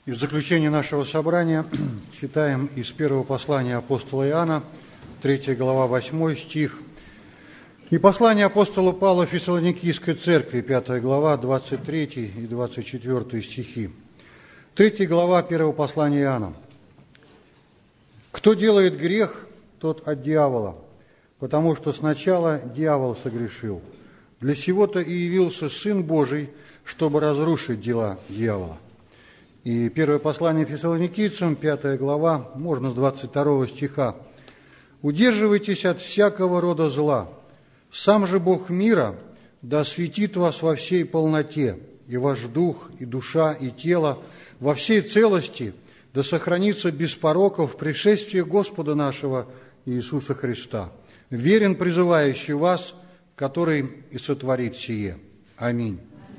И в заключение нашего собрания читаем из первого послания апостола Иоанна, 3 глава, 8 стих. И послание апостола Павла Фессалоникийской церкви, 5 глава, 23 и 24 стихи. 3 глава первого послания Иоанна. «Кто делает грех, тот от дьявола, потому что сначала дьявол согрешил. Для сего-то и явился Сын Божий, чтобы разрушить дела дьявола». И первое послание Фессалоникийцам, 5 глава, можно с 22 стиха. «Удерживайтесь от всякого рода зла. Сам же Бог мира да осветит вас во всей полноте, и ваш дух, и душа, и тело во всей целости, да сохранится без порока в пришествии Господа нашего Иисуса Христа, верен призывающий вас, который и сотворит сие. Аминь».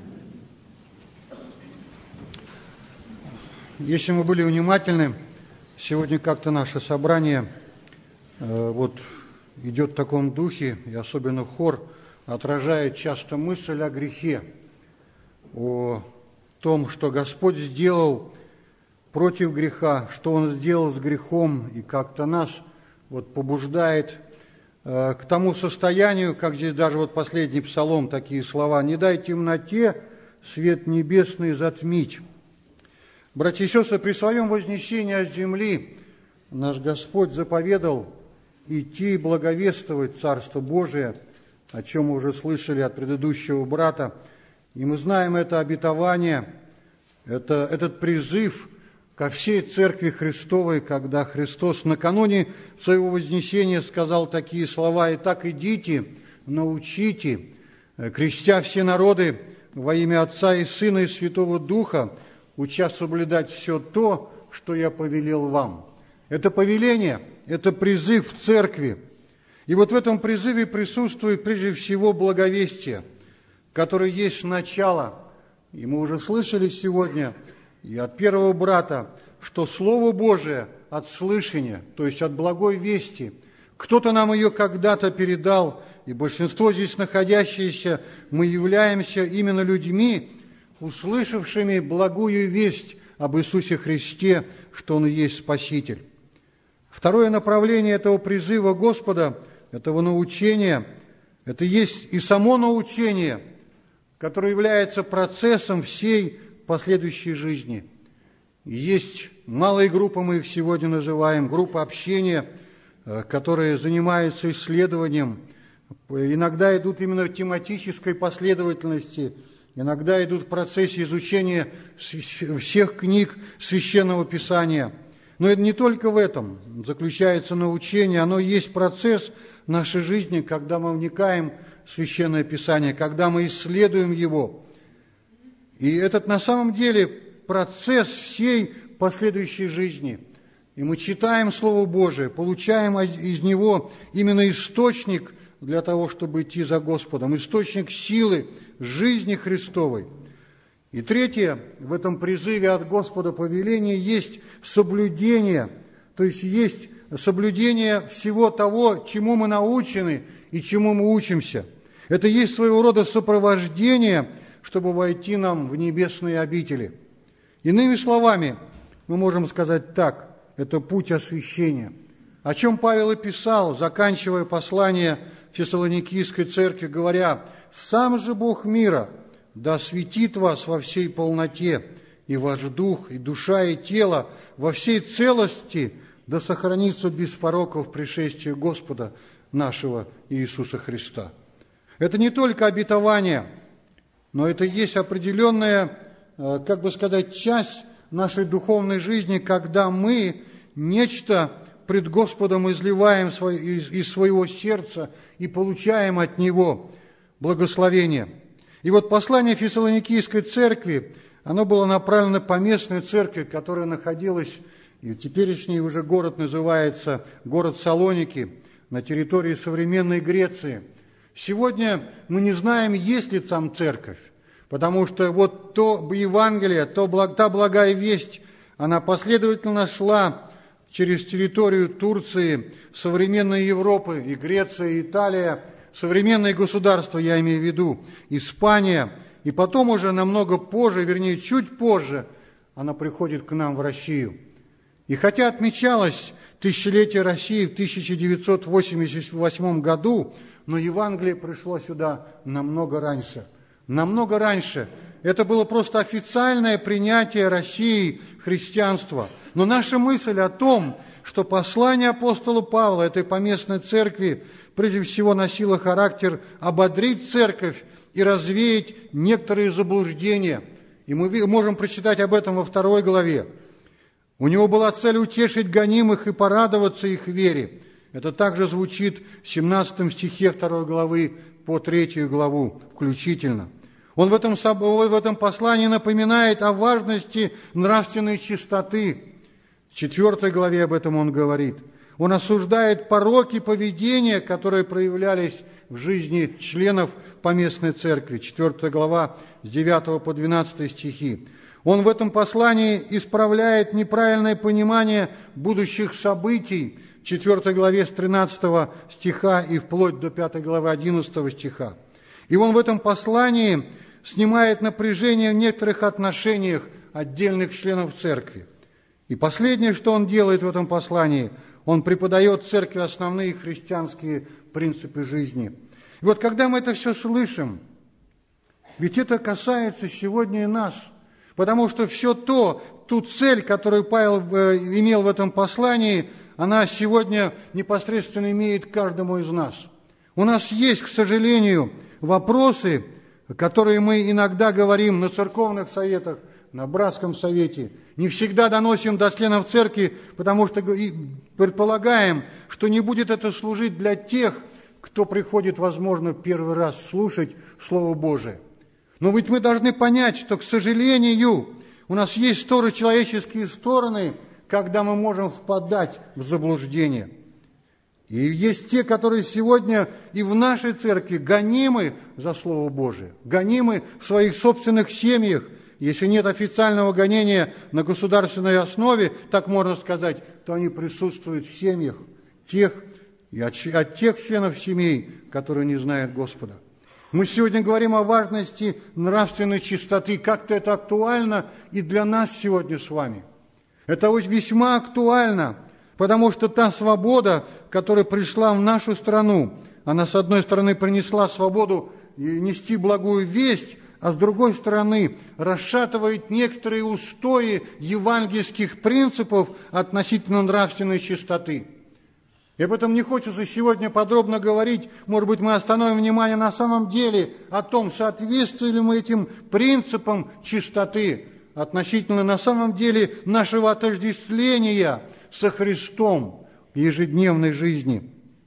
Если мы были внимательны, сегодня как-то наше собрание идет в таком духе, и особенно хор отражает часто мысль о грехе, о том, что Господь сделал против греха, что Он сделал с грехом, и как-то нас побуждает к тому состоянию, как здесь даже последний псалом, такие слова: «Не дай темноте свет небесный затмить». Братья и сестры, при своем вознесении от земли наш Господь заповедал идти и благовествовать Царство Божие, о чем мы уже слышали от предыдущего брата. И мы знаем это обетование, этот призыв ко всей Церкви Христовой, когда Христос накануне своего вознесения сказал такие слова: «Итак, идите, научите, крестя все народы во имя Отца и Сына и Святого Духа, уча соблюдать все то, что я повелел вам». Это повеление, это призыв в церкви. И в этом призыве присутствует прежде всего благовестие, которое есть начало. И мы уже слышали сегодня и от первого брата, что Слово Божие от слышания, то есть от благой вести, кто-то нам ее когда-то передал, и большинство здесь находящиеся, мы являемся именно людьми, услышавшими благую весть об Иисусе Христе, что Он и есть Спаситель. Второе направление этого призыва Господа, этого научения, это есть и само научение, которое является процессом всей последующей жизни. И есть малые группы, мы их сегодня называем, группы общения, которые занимаются исследованием, иногда идут именно в тематической последовательности, иногда идут в процессе изучения всех книг Священного Писания. Но это не только в этом заключается научение, оно есть процесс нашей жизни, когда мы вникаем в Священное Писание, когда мы исследуем его. И этот на самом деле процесс всей последующей жизни. И мы читаем Слово Божие, получаем из него именно источник для того, чтобы идти за Господом, источник силы, жизни Христовой. И третье, в этом призыве от Господа повеления есть соблюдение, то есть есть соблюдение всего того, чему мы научены и чему мы учимся. Это есть своего рода сопровождение, чтобы войти нам в небесные обители. Иными словами, мы можем сказать так, это путь освящения. О чем Павел и писал, заканчивая послание Фессалоникийской церкви, говоря: «Сам же Бог мира да осветит вас во всей полноте, и ваш дух, и душа, и тело во всей целости да сохранится без порока в пришествии Господа нашего Иисуса Христа». Это не только обетование, но это есть определенная, часть нашей духовной жизни, когда мы нечто пред Господом изливаем из своего сердца и получаем от Него благословение. И послание Фессалоникийской церкви, оно было направлено по местной церкви, которая находилась, и теперешний уже город называется город Салоники, на территории современной Греции. Сегодня мы не знаем, есть ли там церковь, потому что то Евангелие, та благая весть, она последовательно шла через территорию Турции, современной Европы, и Греция, и Италия, современные государства, я имею в виду, Испания, и потом уже намного позже, вернее, чуть позже, она приходит к нам в Россию. И хотя отмечалось тысячелетие России в 1988 году, но Евангелие пришло сюда намного раньше. Намного раньше. Это было просто официальное принятие России христианства. Но наша мысль о том, что послание апостола Павла этой поместной церкви прежде всего носило характер ободрить церковь и развеять некоторые заблуждения. И мы можем прочитать об этом во 2 главе. У него была цель утешить гонимых и порадоваться их вере. Это также звучит в 17 стихе 2 главы по 3 главу включительно. Он в этом послании напоминает о важности нравственной чистоты. В 4 главе об этом он говорит. Он осуждает пороки поведения, которые проявлялись в жизни членов поместной церкви. 4 глава с 9 по 12 стихи. Он в этом послании исправляет неправильное понимание будущих событий в 4 главе с 13 стиха и вплоть до 5 главы 11 стиха. И он в этом послании снимает напряжение в некоторых отношениях отдельных членов церкви. И последнее, что он делает в этом послании, он преподает церкви основные христианские принципы жизни. И вот когда мы это все слышим, ведь это касается сегодня и нас, потому что ту цель, которую Павел имел в этом послании, она сегодня непосредственно имеет каждому из нас. У нас есть, к сожалению, вопросы, которые мы иногда говорим на церковных советах, на братском совете, не всегда доносим до членов церкви, потому что предполагаем, что не будет это служить для тех, кто приходит, возможно, первый раз слушать Слово Божие. Но ведь мы должны понять, что, к сожалению, у нас есть тоже человеческие стороны, когда мы можем впадать в заблуждение. И есть те, которые сегодня и в нашей церкви гонимы за Слово Божие, гонимы в своих собственных семьях. Если нет официального гонения на государственной основе, так можно сказать, то они присутствуют в семьях от тех членов семей, которые не знают Господа. Мы сегодня говорим о важности нравственной чистоты. Как-то это актуально и для нас сегодня с вами. Это весьма актуально, потому что та свобода, которая пришла в нашу страну, она, с одной стороны, принесла свободу нести благую весть, а с другой стороны, расшатывает некоторые устои евангельских принципов относительно нравственной чистоты. И об этом не хочется сегодня подробно говорить. Может быть, мы остановим внимание на самом деле о том, соответствуем ли мы этим принципам чистоты относительно на самом деле нашего отождествления со Христом в ежедневной жизни.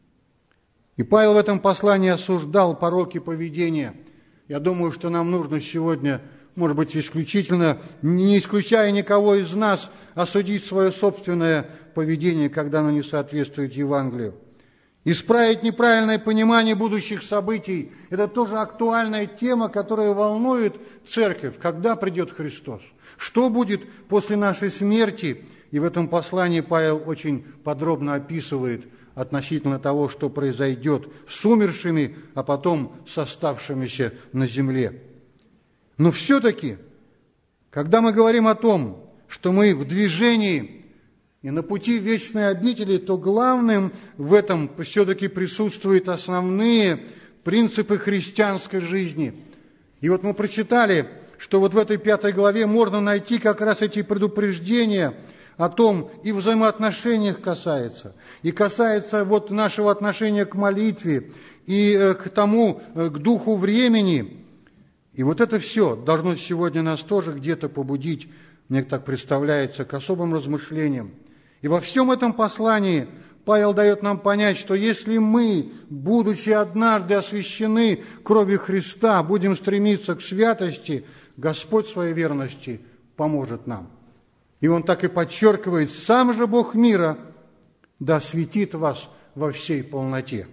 И Павел в этом послании осуждал пороки поведения. Я думаю, что нам нужно сегодня, может быть, исключительно, не исключая никого из нас, осудить свое собственное поведение, когда оно не соответствует Евангелию. Исправить неправильное понимание будущих событий – это тоже актуальная тема, которая волнует церковь, когда придет Христос. Что будет после нашей смерти? И в этом послании Павел очень подробно описывает относительно того, что произойдет с умершими, а потом с оставшимися на земле. Но все-таки, когда мы говорим о том, что мы в движении и на пути вечной обители, то главным в этом все-таки присутствуют основные принципы христианской жизни. И вот мы прочитали, что вот в этой 5 главе можно найти как раз эти предупреждения о том, и взаимоотношениях касается, и касается вот нашего отношения к молитве, и к тому, к духу времени. И вот это все должно сегодня нас тоже где-то побудить, мне так представляется, к особым размышлениям. И во всем этом послании Павел дает нам понять, что если мы, будучи однажды освящены кровью Христа, будем стремиться к святости, Господь своей верности поможет нам. И он так и подчеркивает: «Сам же Бог мира да осветит вас во всей полноте».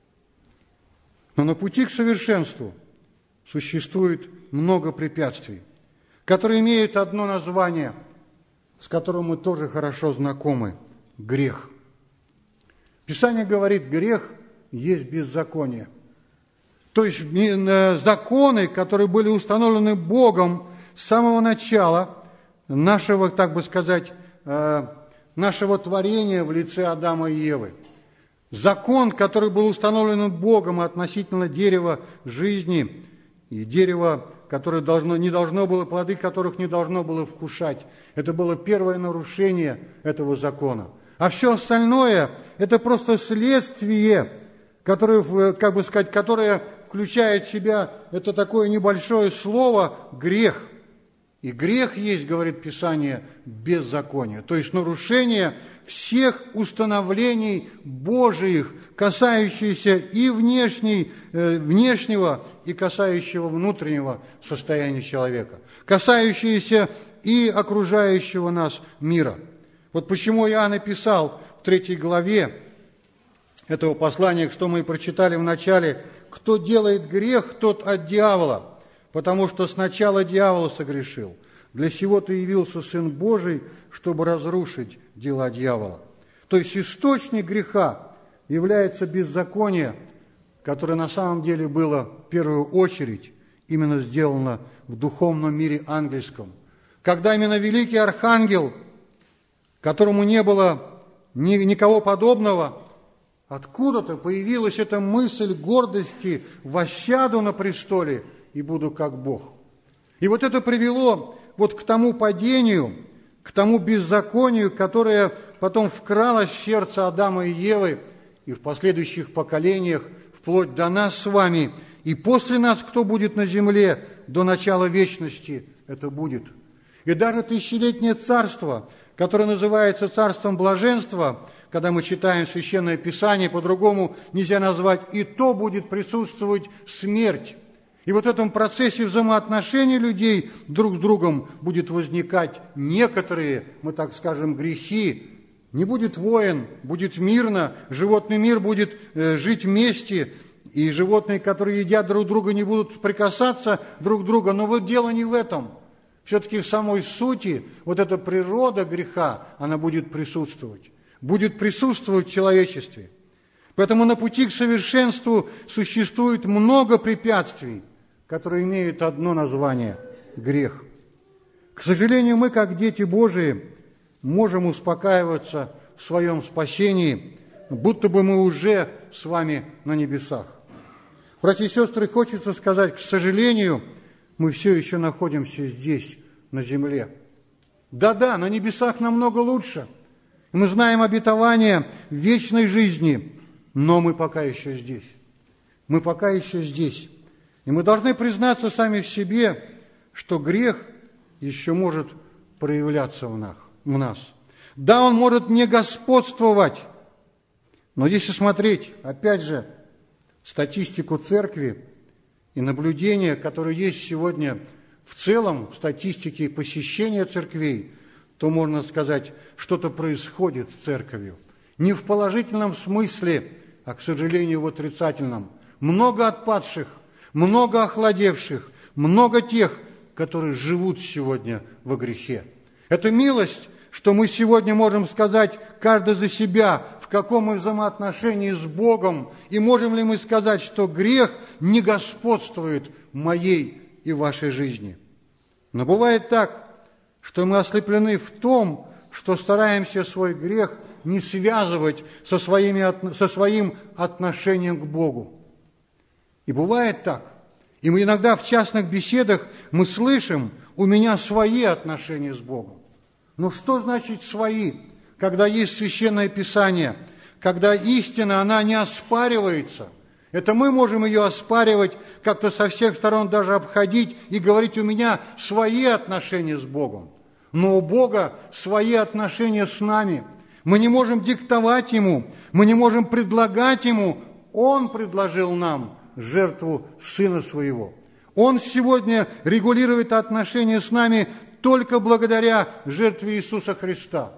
Но на пути к совершенству существует много препятствий, которые имеют одно название, с которым мы тоже хорошо знакомы – грех. Писание говорит, грех есть беззаконие. То есть законы, которые были установлены Богом с самого начала, нашего, так бы сказать, нашего творения в лице Адама и Евы. Закон, который был установлен Богом относительно дерева жизни и дерева, которое не должно было, плоды которых не должно было вкушать. Это было первое нарушение этого закона. А все остальное – это просто следствие, которое, как бы сказать, которое включает в себя, это такое небольшое слово «грех». И грех есть, говорит Писание, беззаконие, то есть нарушение всех установлений Божиих, касающихся и внешнего, и касающего внутреннего состояния человека, касающиеся и окружающего нас мира. Вот почему Иоанн написал в 3 главе этого послания, что мы и прочитали в начале: «Кто делает грех, тот от дьявола, потому что сначала дьявол согрешил. Для сего-то явился Сын Божий, чтобы разрушить дела дьявола». То есть источник греха является беззаконие, которое на самом деле было в первую очередь именно сделано в духовном мире ангельском. Когда именно великий архангел, которому не было никого подобного, откуда-то появилась эта мысль гордости: «Воссяду на престоле и буду как Бог». И вот это привело вот к тому падению, к тому беззаконию, которое потом вкралось в сердце Адама и Евы, и в последующих поколениях, вплоть до нас с вами, и после нас, кто будет на земле, до начала вечности это будет. И даже тысячелетнее царство, которое называется царством блаженства, когда мы читаем Священное Писание, по-другому нельзя назвать, и то будет присутствовать смерть. И вот в этом процессе взаимоотношений людей друг с другом будет возникать некоторые, мы так скажем, грехи. Не будет войн, будет мирно, животный мир будет жить вместе, и животные, которые едят друг друга, не будут прикасаться друг к другу. Но вот дело не в этом. Все-таки в самой сути вот эта природа греха, она будет присутствовать в человечестве. Поэтому на пути к совершенству существует много препятствий, которые имеют одно название – грех. К сожалению, мы, как дети Божии, можем успокаиваться в своем спасении, будто бы мы уже с вами на небесах. Братья и сестры, хочется сказать, к сожалению, мы все еще находимся здесь, на земле. Да-да, на небесах намного лучше. Мы знаем обетование вечной жизни, но мы пока еще здесь. Мы пока еще здесь. И мы должны признаться сами в себе, что грех еще может проявляться в нас. Да, он может не господствовать, но если смотреть, опять же, статистику церкви и наблюдения, которые есть сегодня в целом в статистике посещения церквей, то можно сказать, что-то происходит с церковью. Не в положительном смысле, а, к сожалению, в отрицательном. Много отпадших, много охладевших, много тех, которые живут сегодня во грехе. Это милость, что мы сегодня можем сказать каждый за себя, в каком мы взаимоотношении с Богом, и можем ли мы сказать, что грех не господствует в моей и вашей жизни. Но бывает так, что мы ослеплены в том, что стараемся свой грех не связывать со своим отношением к Богу. И бывает так. И мы иногда в частных беседах мы слышим: у меня свои отношения с Богом. Но что значит свои, когда есть Священное Писание, когда истина, она не оспаривается? Это мы можем ее оспаривать, как-то со всех сторон даже обходить и говорить: у меня свои отношения с Богом. Но у Бога свои отношения с нами. Мы не можем диктовать Ему, мы не можем предлагать Ему. Он предложил нам жертву Сына Своего. Он сегодня регулирует отношения с нами только благодаря жертве Иисуса Христа.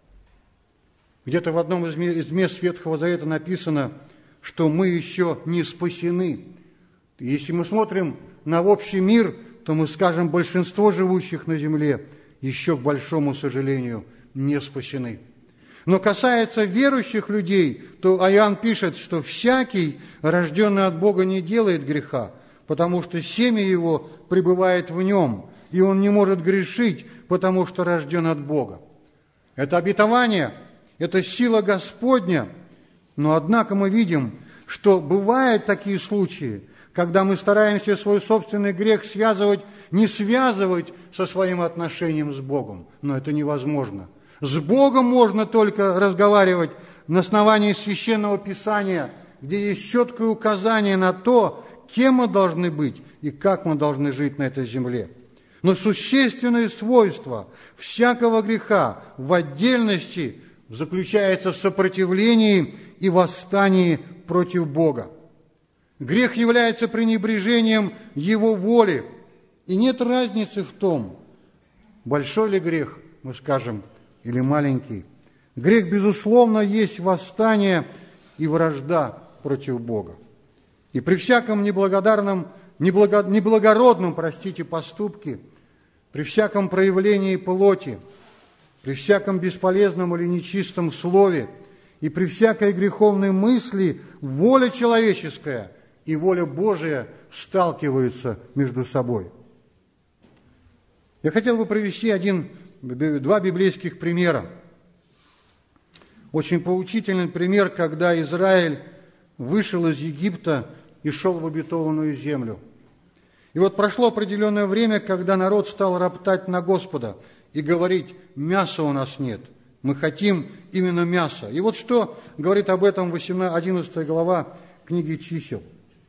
Где-то в одном из мест Ветхого Завета написано, что мы еще не спасены. Если мы смотрим на общий мир, то мы скажем, большинство живущих на земле еще, к большому сожалению, не спасены. Но касается верующих людей, то Иоанн пишет, что всякий, рожденный от Бога, не делает греха, потому что семя его пребывает в нем, и он не может грешить, потому что рожден от Бога. Это обетование, это сила Господня. Но, однако, мы видим, что бывают такие случаи, когда мы стараемся свой собственный грех не связывать со своим отношением с Богом. Но это невозможно. С Богом можно только разговаривать на основании Священного Писания, где есть четкое указание на то, кем мы должны быть и как мы должны жить на этой земле. Но существенное свойство всякого греха в отдельности заключается в сопротивлении и восстании против Бога. Грех является пренебрежением Его воли, и нет разницы в том, большой ли грех, мы скажем, или маленький. Грех, безусловно, есть восстание и вражда против Бога. И при всяком неблагородном поступке, при всяком проявлении плоти, при всяком бесполезном или нечистом слове и при всякой греховной мысли воля человеческая и воля Божия сталкиваются между собой. Я хотел бы привести два библейских примера. Очень поучительный пример, когда Израиль вышел из Египта и шел в обетованную землю. И вот прошло определенное время, когда народ стал роптать на Господа и говорить: мяса у нас нет, мы хотим именно мяса. И вот что говорит об этом 11 глава книги Чисел.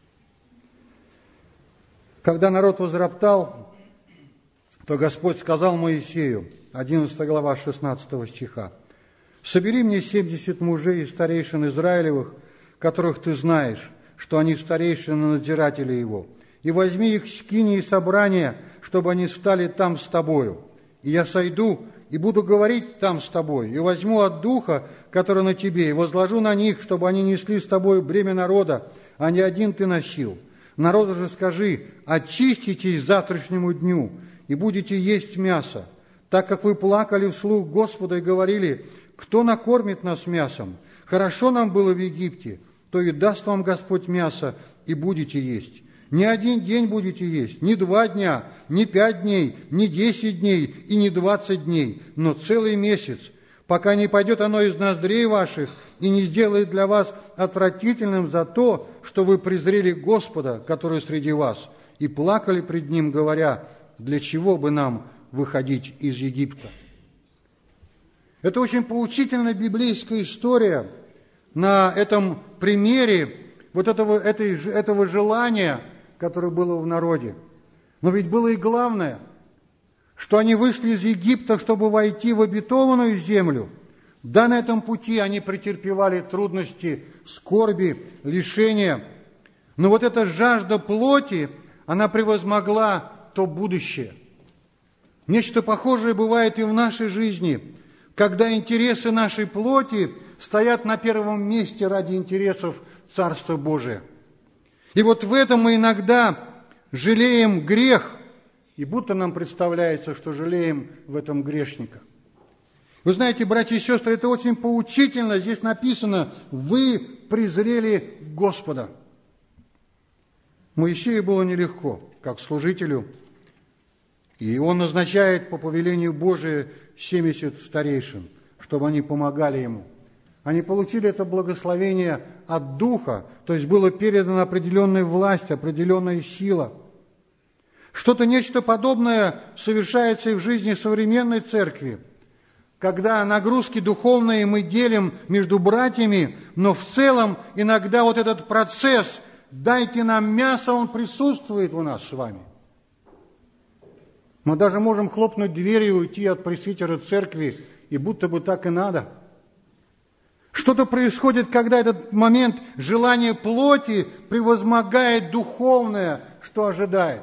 Когда народ возроптал, то Господь сказал Моисею, 11 глава 16 стиха: «Собери мне 70 мужей и старейшин Израилевых, которых ты знаешь, что они старейшины надзиратели его, и возьми их с скинии собрания, чтобы они стали там с тобою. И я сойду и буду говорить там с тобой, и возьму от духа, который на тебе, и возложу на них, чтобы они несли с тобой бремя народа, а не один ты носил. Народу же скажи: очиститесь завтрашнему дню, и будете есть мясо, так как вы плакали вслух Господа и говорили: кто накормит нас мясом? Хорошо нам было в Египте, то и даст вам Господь мясо, и будете есть. Не один день будете есть, не 2 дня, не 5 дней, не 10 дней и не 20 дней, но целый месяц, пока не пойдет оно из ноздрей ваших и не сделает для вас отвратительным за то, что вы презрели Господа, который среди вас, и плакали пред Ним, говоря: для чего бы нам выходить из Египта». Это очень поучительная библейская история на этом примере вот этого желания, которое было в народе. Но ведь было и главное, что они вышли из Египта, чтобы войти в обетованную землю. Да, на этом пути они претерпевали трудности, скорби, лишения. Но вот эта жажда плоти, она превозмогла то будущее. Нечто похожее бывает и в нашей жизни, когда интересы нашей плоти стоят на первом месте ради интересов Царства Божия. И вот в этом мы иногда жалеем грех, и будто нам представляется, что жалеем в этом грешника. Вы знаете, братья и сестры, это очень поучительно. Здесь написано: «Вы презрели Господа». Моисею было нелегко, как служителю, и он назначает по повелению Божию 70 старейшин, чтобы они помогали ему. Они получили это благословение от Духа, то есть было передана определенная власть, определенная сила. Нечто подобное совершается и в жизни современной церкви, когда нагрузки духовные мы делим между братьями, но в целом иногда вот этот процесс «дайте нам мясо», он присутствует у нас с вами. Мы даже можем хлопнуть дверью и уйти от пресвитера церкви, и будто бы так и надо. Что-то происходит, когда этот момент желания плоти превозмогает духовное, что ожидает.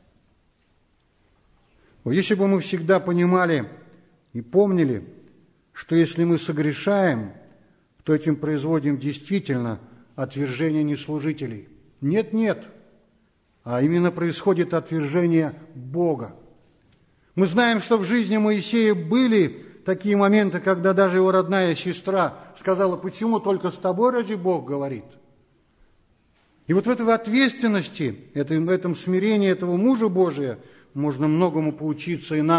Если бы мы всегда понимали и помнили, что если мы согрешаем, то этим производим действительно отвержение неслужителей. Нет, а именно происходит отвержение Бога. Мы знаем, что в жизни Моисея были такие моменты, когда даже его родная сестра сказала: почему только с тобой разве Бог говорит? И вот в этой ответственности, в этом смирении этого мужа Божия можно многому поучиться и нам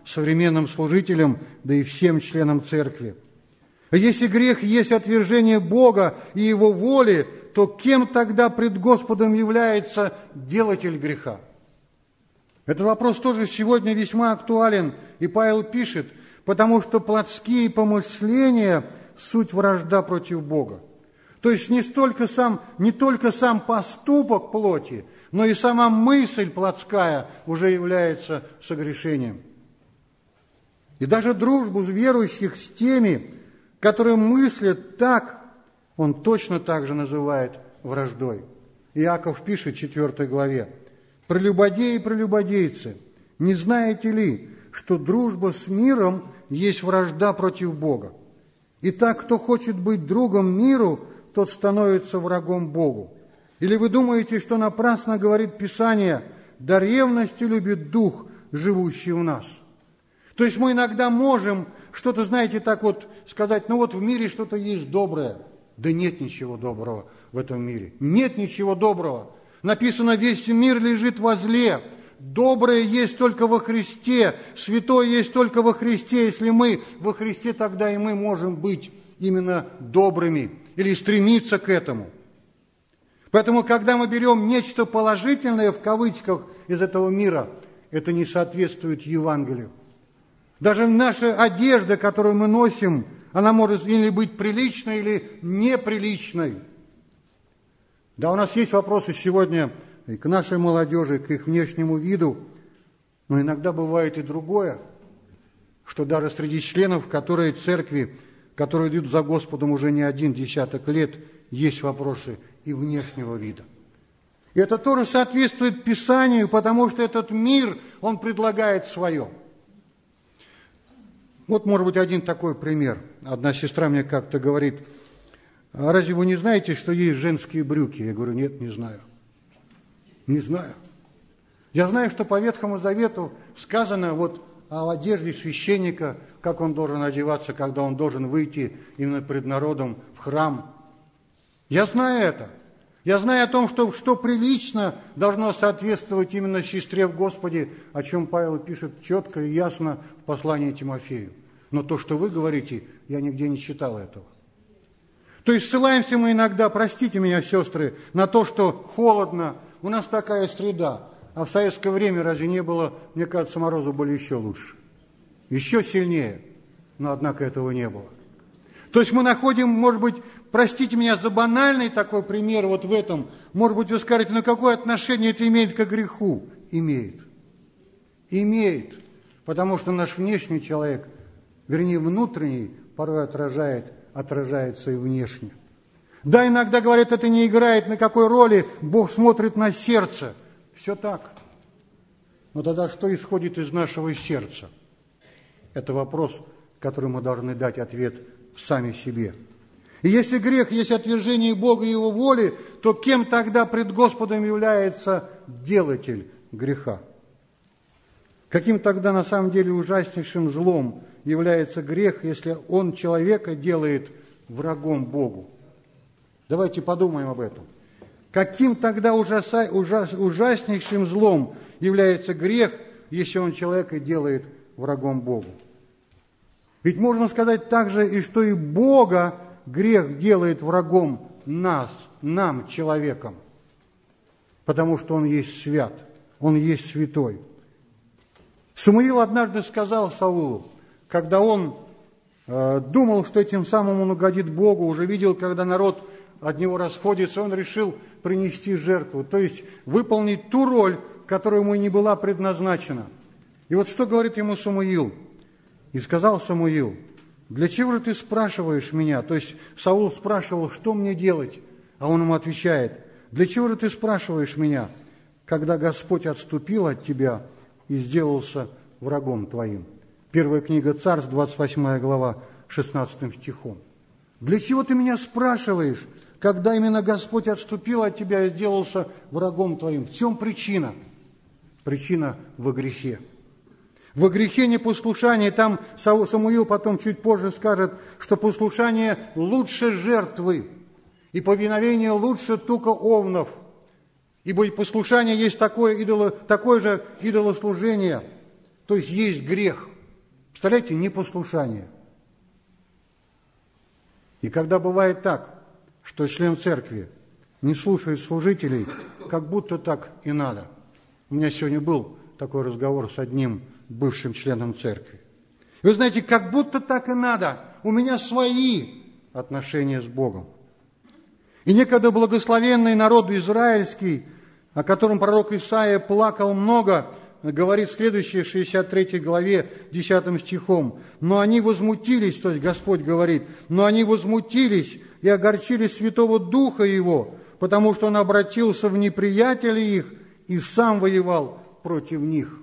современным служителям, да и всем членам церкви. Если грех есть отвержение Бога и Его воли, то кем тогда пред Господом является делатель греха? Этот вопрос тоже сегодня весьма актуален, и Павел пишет, потому что плотские помышления – суть вражда против Бога. То есть не только сам поступок плоти, но и сама мысль плотская уже является согрешением. И даже дружбу верующих с теми, которые мыслят так, он точно так же называет враждой. Иаков пишет в 4 главе: «Прелюбодеи и прелюбодейцы, не знаете ли, что дружба с миром есть вражда против Бога? Итак, кто хочет быть другом миру, тот становится врагом Богу. Или вы думаете, что напрасно говорит Писание: до ревности любит Дух, живущий в нас?» То есть мы иногда можем что-то, знаете, так вот сказать, ну вот в мире что-то есть доброе. Да нет ничего доброго в этом мире. Нет ничего доброго. Написано, весь мир лежит во зле. Доброе есть только во Христе, святое есть только во Христе. Если мы во Христе, тогда и мы можем быть именно добрыми или стремиться к этому. Поэтому, когда мы берем нечто положительное, в кавычках, из этого мира, это не соответствует Евангелию. Даже наша одежда, которую мы носим, она может или быть приличной, или неприличной. Да, у нас есть вопросы сегодня и к нашей молодежи, к их внешнему виду, но иногда бывает и другое, что даже среди членов, которые церкви, которые идут за Господом уже не один десяток лет, есть вопросы и внешнего вида. И это тоже соответствует Писанию, потому что этот мир, он предлагает свое. Вот, может быть, один такой пример. Одна сестра мне как-то говорит: а разве вы не знаете, что есть женские брюки? Я говорю: нет, не знаю. Не знаю. Я знаю, что по Ветхому Завету сказано вот о одежде священника, как он должен одеваться, когда он должен выйти именно пред народом в храм. Я знаю это. Я знаю о том, что прилично должно соответствовать именно сестре в Господе, о чем Павел пишет четко и ясно в послании Тимофею. Но то, что вы говорите, я нигде не читал этого. То есть ссылаемся мы иногда, простите меня, сестры, на то, что холодно, у нас такая среда. А в советское время разве не было, мне кажется, морозы были еще лучше, еще сильнее, но однако этого не было. То есть мы находим, может быть, простите меня за банальный такой пример вот в этом, может быть, вы скажете, ну какое отношение это имеет к греху? Имеет. Имеет, потому что наш внешний человек, вернее внутренний, порой отражается и внешне. Да, иногда, говорят, это не играет на какой роли, Бог смотрит на сердце. Все так. Но тогда что исходит из нашего сердца? Это вопрос, который мы должны дать ответ сами себе. И если грех есть отвержение Бога и Его воли, то кем тогда пред Господом является делатель греха? Каким тогда на самом деле ужаснейшим злом является грех, если он человека делает врагом Богу? Давайте подумаем об этом. Каким тогда ужаснейшим злом является грех, если он человека делает врагом Богу? Ведь можно сказать также, и что и Бога грех делает врагом нам, человеком, потому что Он есть свят, Он есть святой. Самуил однажды сказал Саулу, когда он думал, что этим самым он угодит Богу, уже видел, когда народ от него расходится, он решил принести жертву, то есть выполнить ту роль, которая ему не была предназначена. И вот что говорит ему Самуил? И сказал Самуил: для чего же ты спрашиваешь меня? То есть Саул спрашивал, что мне делать? А он ему отвечает: для чего же ты спрашиваешь меня, когда Господь отступил от тебя и сделался врагом твоим? Первая книга Царств, 28 глава, 16 стихом. Для чего ты меня спрашиваешь, когда именно Господь отступил от тебя и сделался врагом твоим? В чем причина? Причина во грехе. Во грехе непослушания, там Самуил потом чуть позже скажет, что послушание лучше жертвы, и повиновение лучше тука овнов. Ибо послушание есть такое же идолослужение, то есть грех. Представляете, непослушание. И когда бывает так, что член церкви не слушает служителей, как будто так и надо. У меня сегодня был такой разговор с одним бывшим членом церкви. Вы знаете, как будто так и надо. У меня свои отношения с Богом. И некогда благословенный народ израильский, о котором пророк Исаия плакал много, говорит следующее в 63 главе, 10 стихом. «Но они возмутились», то есть Господь говорит, «но они возмутились и огорчили Святого Духа Его, потому что Он обратился в неприятелей их и сам воевал против них».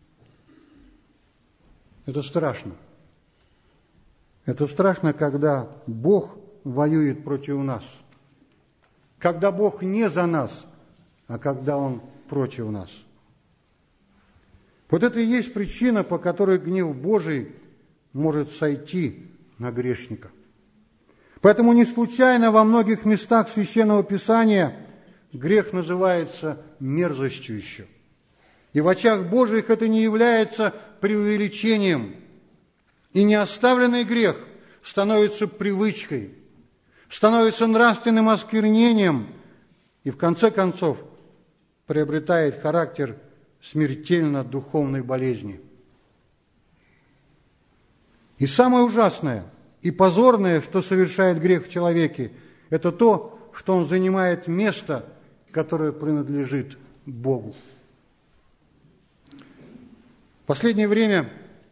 Это страшно. Это страшно, когда Бог воюет против нас. Когда Бог не за нас, а когда Он против нас. Вот это и есть причина, по которой гнев Божий может сойти на грешника. Поэтому не случайно во многих местах Священного Писания грех называется мерзостью еще. И в очах Божьих это не является преувеличением. И неоставленный грех становится привычкой, становится нравственным осквернением и в конце концов приобретает характер смертельно духовной болезни. И самое ужасное и позорное, что совершает грех в человеке, это то, что он занимает место, которое принадлежит Богу. В последнее время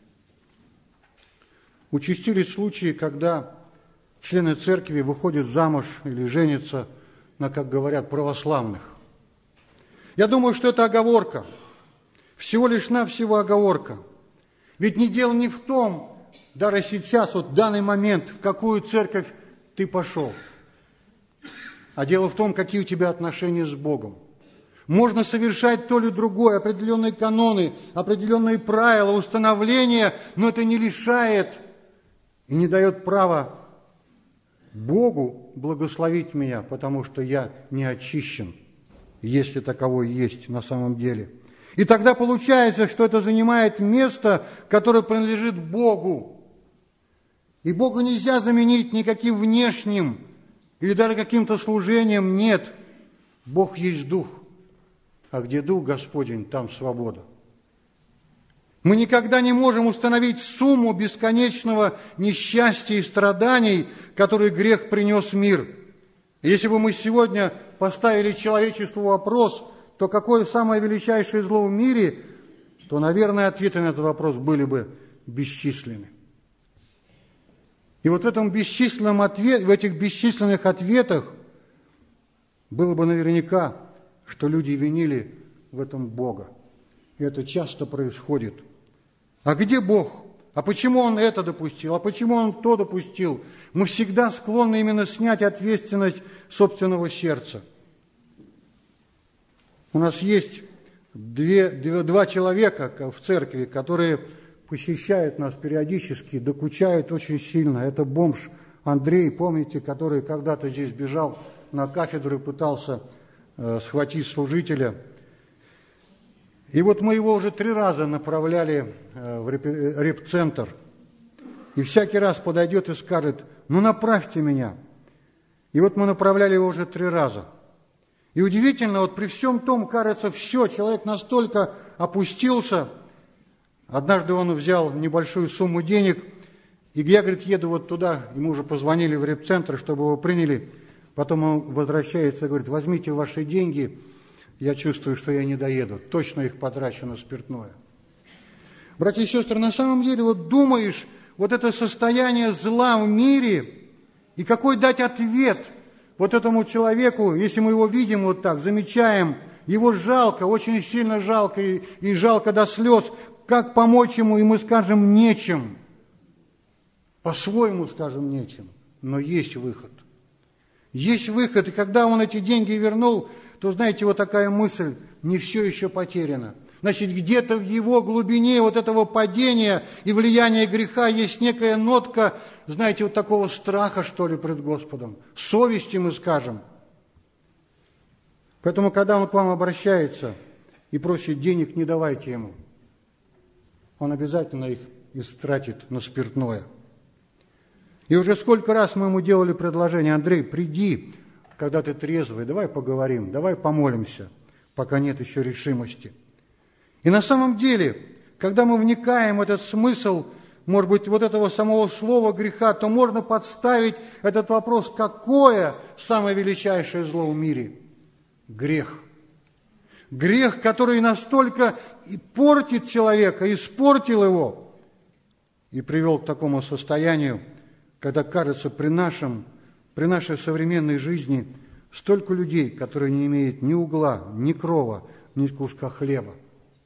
участились случаи, когда члены церкви выходят замуж или женятся на, как говорят, православных. Я думаю, что это оговорка. Всего лишь навсего оговорка. Ведь дело не в том, даже сейчас, вот в данный момент, в какую церковь ты пошел, а дело в том, какие у тебя отношения с Богом. Можно совершать то или другое, определенные каноны, определенные правила, установления, но это не лишает и не дает права Богу благословить меня, потому что я не очищен, если таковой есть на самом деле. И тогда получается, что это занимает место, которое принадлежит Богу. И Богу нельзя заменить никаким внешним или даже каким-то служением. Нет, Бог есть Дух. А где Дух Господень, там свобода. Мы никогда не можем установить сумму бесконечного несчастья и страданий, которые грех принес в мир. И если бы мы сегодня поставили человечеству вопрос, то какое самое величайшее зло в мире, то, наверное, ответы на этот вопрос были бы бесчисленны. И вот в этих бесчисленных ответах было бы наверняка, что люди винили в этом Бога. И это часто происходит. А где Бог? А почему Он это допустил? А почему Он то допустил? Мы всегда склонны именно снять ответственность собственного сердца. У нас есть два человека в церкви, которые посещают нас периодически, докучают очень сильно. Это бомж Андрей, помните, который когда-то здесь бежал на кафедру и пытался схватить служителя. И вот мы его уже 3 раза направляли в репцентр. И всякий раз подойдет и скажет: ну направьте меня. И вот мы направляли его уже 3 раза. И удивительно, вот при всем том, кажется, все, человек настолько опустился. Однажды он взял небольшую сумму денег, и я, говорит, еду вот туда, ему уже позвонили в репцентр, чтобы его приняли. Потом он возвращается и говорит: возьмите ваши деньги, я чувствую, что я не доеду, точно их потрачу на спиртное. Братья и сестры, на самом деле, вот думаешь, вот это состояние зла в мире, и какой дать ответ вот этому человеку, если мы его видим вот так, замечаем, его жалко, очень сильно жалко, и жалко до слез, как помочь ему, и мы скажем: нечем. По-своему скажем: нечем, но есть выход. Есть выход, и когда он эти деньги вернул, то, знаете, вот такая мысль: не все еще потеряно. Значит, где-то в его глубине вот этого падения и влияния греха есть некая нотка, знаете, вот такого страха, что ли, пред Господом. Совести, мы скажем. Поэтому, когда он к вам обращается и просит денег, не давайте ему. Он обязательно их истратит на спиртное. И уже сколько раз мы ему делали предложение: Андрей, приди, когда ты трезвый, давай поговорим, давай помолимся, пока нет еще решимости. И на самом деле, когда мы вникаем в этот смысл, может быть, вот этого самого слова греха, то можно подставить этот вопрос: какое самое величайшее зло в мире? Грех. Грех, который настолько и портит человека, испортил его и привел к такому состоянию, когда, кажется, при нашей современной жизни столько людей, которые не имеют ни угла, ни крова, ни куска хлеба.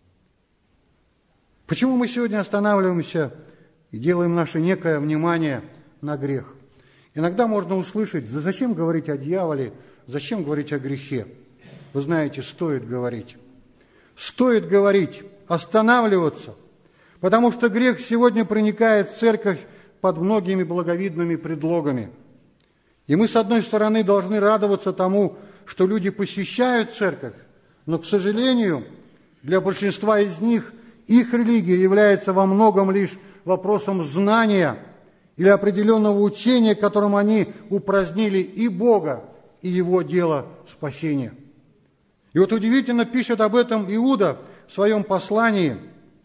Почему мы сегодня останавливаемся и делаем наше некое внимание на грех? Иногда можно услышать: да зачем говорить о дьяволе, зачем говорить о грехе? Вы знаете, стоит говорить. Стоит говорить, останавливаться, потому что грех сегодня проникает в церковь под многими благовидными предлогами. И мы, с одной стороны, должны радоваться тому, что люди посещают церковь, но, к сожалению, для большинства из них их религия является во многом лишь вопросом знания или определенного учения, которым они упразднили и Бога, и Его дело спасения. И вот удивительно пишет об этом Иуда в своем послании.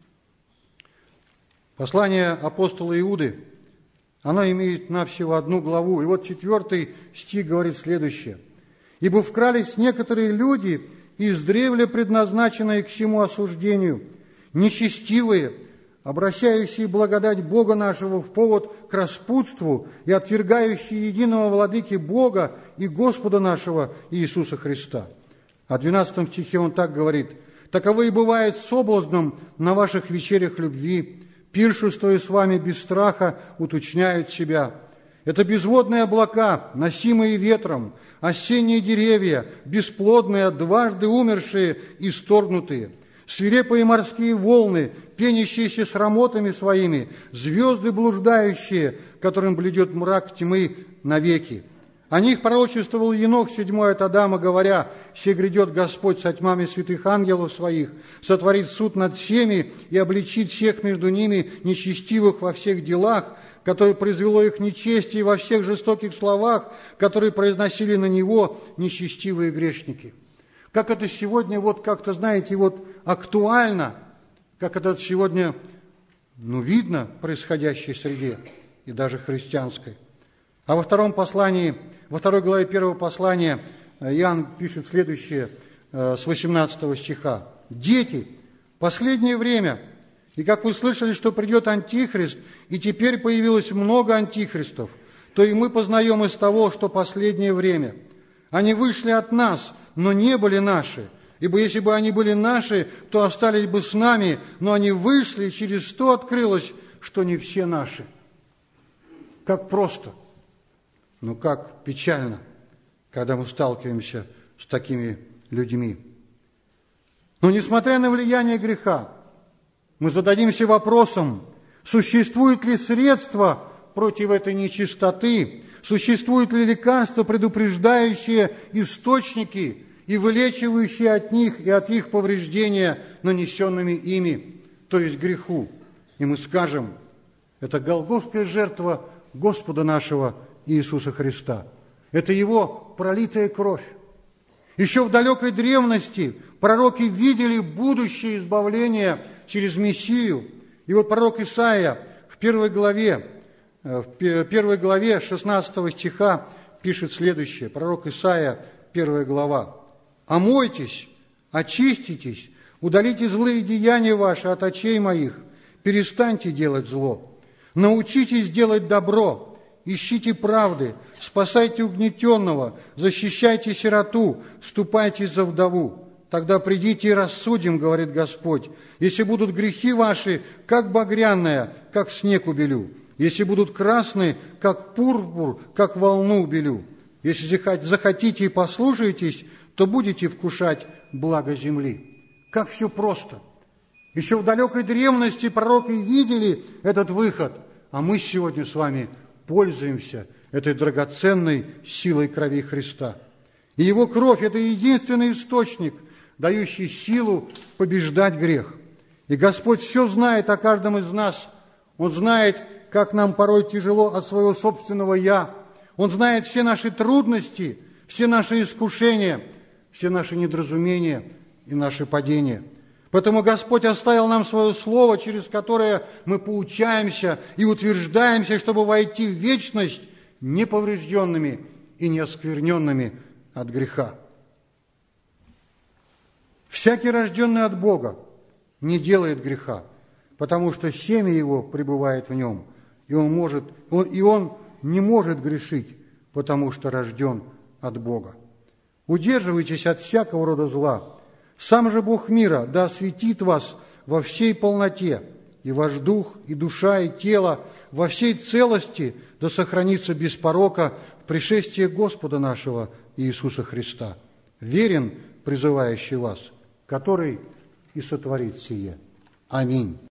Послание апостола Иуды, оно имеет навсего 1 главу. И вот 4 стих говорит следующее: «Ибо вкрались некоторые люди, издревле предназначенные к всему осуждению, нечестивые, обращающие благодать Бога нашего в повод к распутству и отвергающие единого владыки Бога и Господа нашего Иисуса Христа». А в 12 стихе он так говорит: «Таковые бывает соблазном на ваших вечерях любви, пиршествуя с вами без страха, уточняют себя. Это безводные облака, носимые ветром, осенние деревья, бесплодные, дважды умершие, исторгнутые, свирепые морские волны, пенящиеся с рамотами своими, звезды блуждающие, которым бледет мрак тьмы навеки. О них пророчествовал Енох 7 от Адама, говоря: «Се грядет Господь со тьмами святых ангелов своих, сотворит суд над всеми и обличит всех между ними нечестивых во всех делах, которое произвело их нечестие во всех жестоких словах, которые произносили на него нечестивые грешники». Как это сегодня, вот как-то, знаете, вот актуально, как это сегодня, видно в происходящей среде, и даже христианской. А во втором послании, во 2 главе 1 послания Иоанн пишет следующее с 18 стиха: «Дети, последнее время, и как вы слышали, что придет Антихрист, и теперь появилось много антихристов, то и мы познаем из того, что последнее время. Они вышли от нас, но не были наши, ибо если бы они были наши, то остались бы с нами, но они вышли, и через то открылось, что не все наши». Как просто, но как печально, когда мы сталкиваемся с такими людьми. Но несмотря на влияние греха, мы зададимся вопросом: существует ли средство против этой нечистоты, существуют ли лекарства, предупреждающие источники и вылечивающие от них и от их повреждения, нанесенными ими, то есть греху. И мы скажем: это голгофская жертва Господа нашего Иисуса Христа. Это Его пролитая кровь. Еще в далекой древности пророки видели будущее избавление через Мессию. И вот пророк Исаия в 1 главе 16 стиха пишет следующее. Пророк Исаия, 1 глава: «Омойтесь, очиститесь, удалите злые деяния ваши от очей моих, перестаньте делать зло, научитесь делать добро, ищите правды, спасайте угнетенного, защищайте сироту, вступайте за вдову. Тогда придите и рассудим, говорит Господь, если будут грехи ваши, как багряная, как снег убелю, если будут красные, как пурпур, как волну убелю. Если захотите и послушаетесь, то будете вкушать благо земли». Как все просто. Еще в далекой древности пророки видели этот выход, а мы сегодня с вами пользуемся этой драгоценной силой крови Христа. И Его кровь – это единственный источник, дающий силу побеждать грех. И Господь все знает о каждом из нас Он знает, как нам порой тяжело от своего собственного «я». Он знает все наши трудности, все наши искушения, все наши недоразумения и наши падения. Поэтому Господь оставил нам свое Слово, через которое мы поучаемся и утверждаемся, чтобы войти в вечность неповрежденными и неоскверненными от греха. Всякий, рожденный от Бога, не делает греха, потому что семя его пребывает в нем, и он не может грешить, потому что рожден от Бога. Удерживайтесь от всякого рода зла. Сам же Бог мира да осветит вас во всей полноте, и ваш дух, и душа, и тело во всей целости да сохранится без порока в пришествии Господа нашего Иисуса Христа. Верен призывающий вас, который и сотворит сие. Аминь.